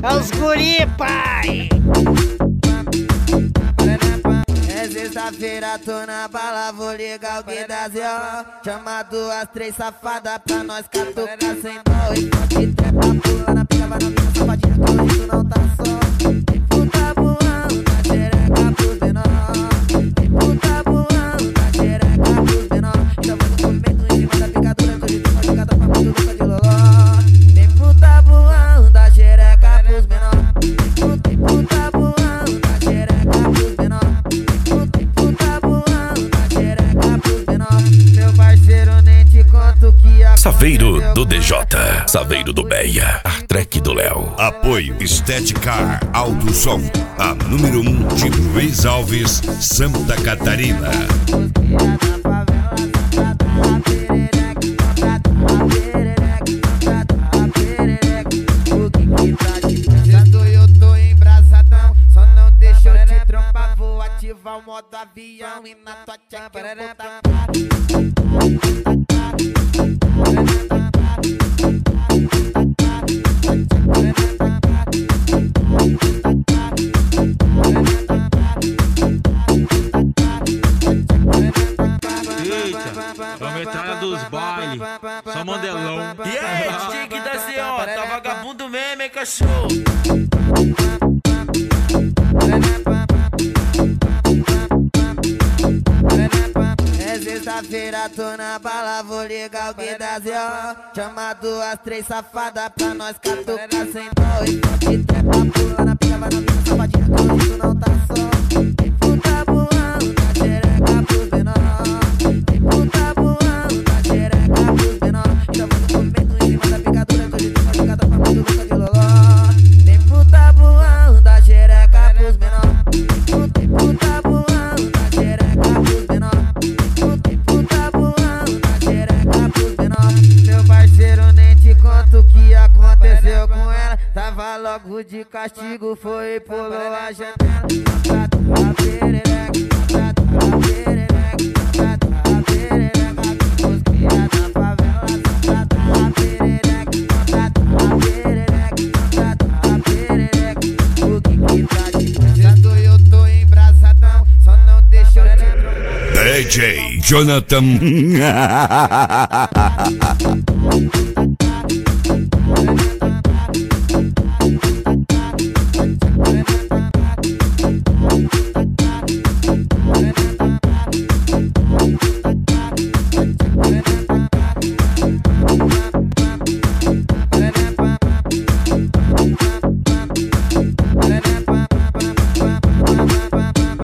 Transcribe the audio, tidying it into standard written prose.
É os guri, pai. É sexta-feira, tô na bala, vou ligar o Gui da Zé. Chama duas, três safadas pra nós catucar sem dó. E pode trepa, pula na pica, vai na minha safadinha, que hoje tu não tá só. Tem puta voando, tá xereca pros menor. Tem puta voando, tá xereca pros menor. Então vai no movimento em cima da picadura, que hoje tu pode catar pra muito louca de loló. Tem puta voando, tá xereca pros menor. Tem puta voando, tá xereca pros menor. Tem puta voando, tá xereca pros menor. Meu parceiro, nem te conto o que aconteceu. Saveiro do DJ, Saveiro do Beia, a track do Léo. Apoio Estética Alto Som, a número 1 de Luiz Alves, Santa Catarina. Eu tô embrasadão, só não deixa eu te trompar. Vou ativar o modo avião e na tua tcheca eu vou tacar. Vamos entrar dos bailes, só mandelão. E aí, DJ Gui da Zé, tá vagabundo mesmo, hein, cachorro? É sexta-feira, tô na bala, vou ligar o Gui da Zé. Chama duas, três safadas pra nós catucar sem dó. E pode trepa, pula na pica, vai na minha safadinha, que hoje tu não tá só. Tem puta voando, tá xereca pros menor. Tem puta voando, tá xereca pros menor. Então vai no movimento em cima da picadura, que hoje tu pode catar pra muito louca de loló. Tem puta voando, tá xereca pros menor. Tem puta voando, tá xereca pros menor. Tem puta voando, tá xereca pros menor. Meu parceiro, nem te conto o que aconteceu com ela. Tava logo de castigo, foi e pulou a janela. A perereca, a perereca, a perereca. Os cria da favela, a perereca, a perereca, a perereca. O que tá de projeto, eu tô embrasadão, só não deixa eu te trocar. DJ Jonathan.